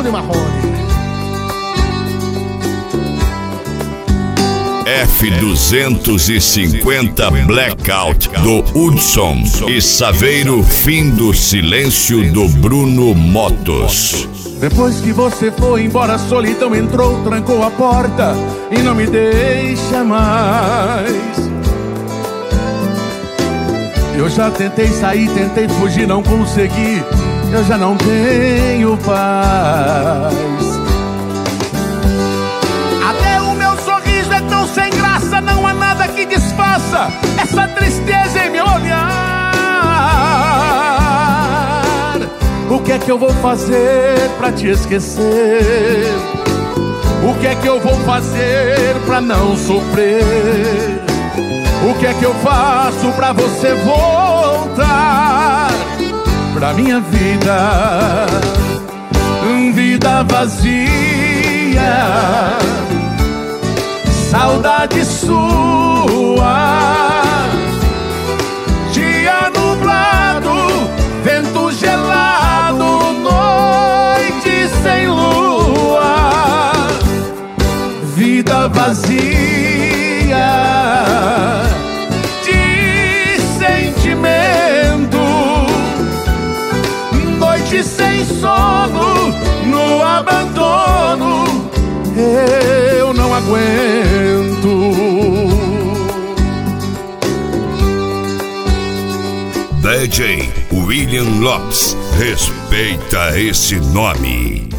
Tony Marrone. F250 Blackout do Hudson e Saveiro, Fim do Silêncio do Bruno Motos. Depois que você foi embora, a solidão entrou, trancou a porta e não me deixa mais. Eu já tentei sair, tentei fugir, não consegui. Eu já não tenho paz. Até o meu sorriso é tão sem graça, não há nada que desfaça essa tristeza em meu olhar. O que é que eu vou fazer pra te esquecer? O que é que eu vou fazer pra não sofrer? O que é que eu faço pra você voltar pra minha vida? Vida vazia, saudade sua. Dia nublado, vento gelado, noite sem lua. Vida vazia de sentimento, noite sem sono, no abandono eu não aguento. DJ William Lopes, respeita esse nome.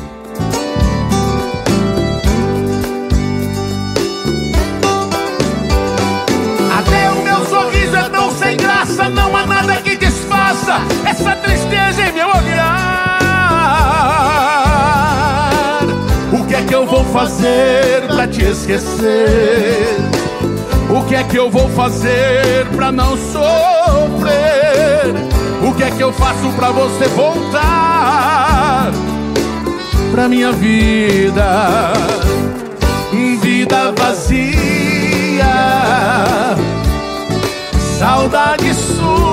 Até o meu sorriso é tão sem graça, não há nada que desfaça essa tristeza em meu olhar. O que é que eu vou fazer pra te esquecer? O que é que eu vou fazer pra não sofrer? O que é que eu faço pra você voltar pra minha vida? Vida vazia, saudade sua.